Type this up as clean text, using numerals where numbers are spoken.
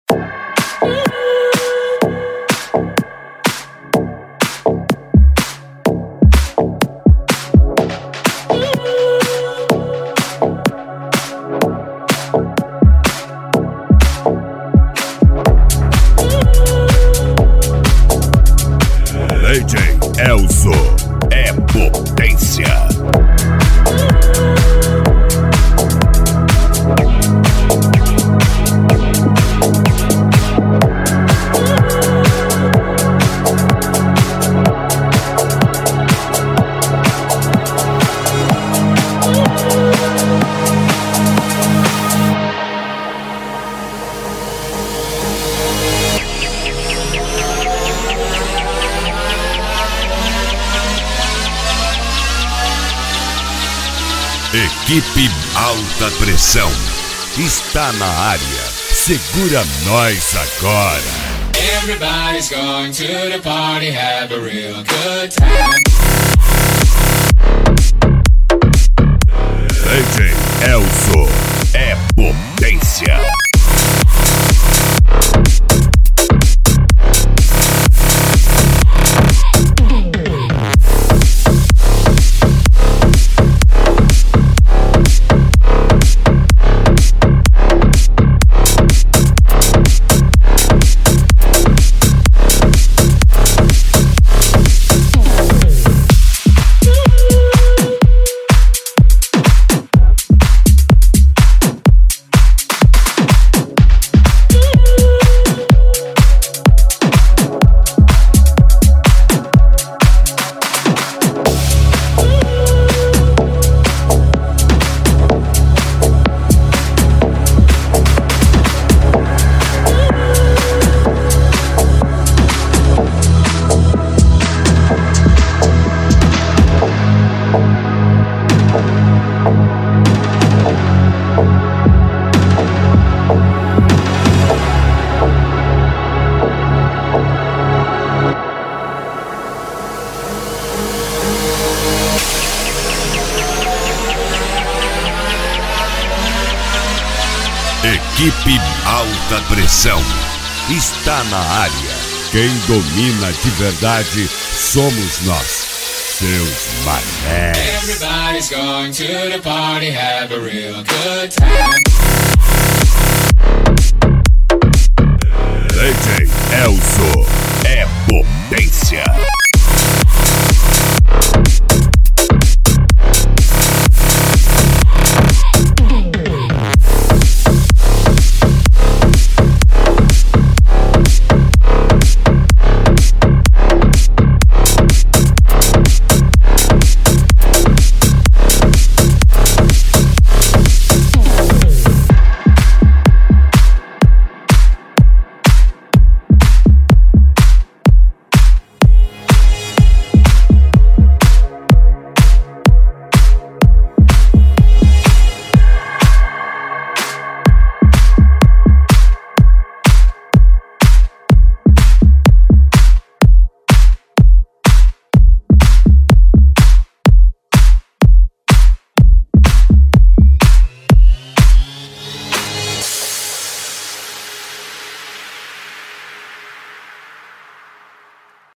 DJ Elzo é potência. Equipe Alta Pressão está na área. Segura nós agora. Everybody's going to the party, have a real good time. DJ Elzo é potência. Equipe Alta Pressão está na área. Quem domina de verdade somos nós, seus manés. Everybody's going to the party, have a real good time. DJ Elzo